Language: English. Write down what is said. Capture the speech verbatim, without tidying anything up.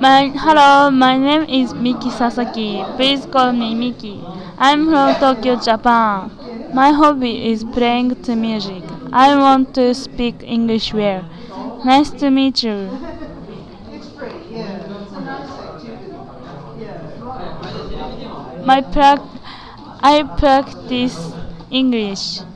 My hello, my name is Miki Sasaki. Please call me Miki. I'm from Tokyo, Japan. My hobby is playing the music. I want to speak English well. Nice to meet you. My prac- I practice English.